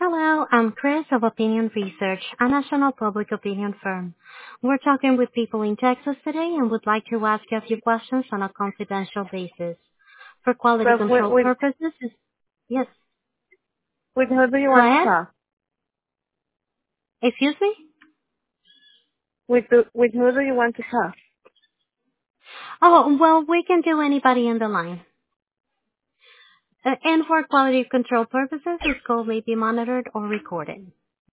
Hello, I'm Chris of Opinion Research, a national public opinion firm. We're talking with people in Texas today and would like to ask you a few questions on a confidential basis. For quality But control purposes, yes, with who do you go want to ahead. talk? Excuse me? With who do you want to talk? Oh, well, we can do anybody in the line. And for quality control purposes, this call may be monitored or recorded.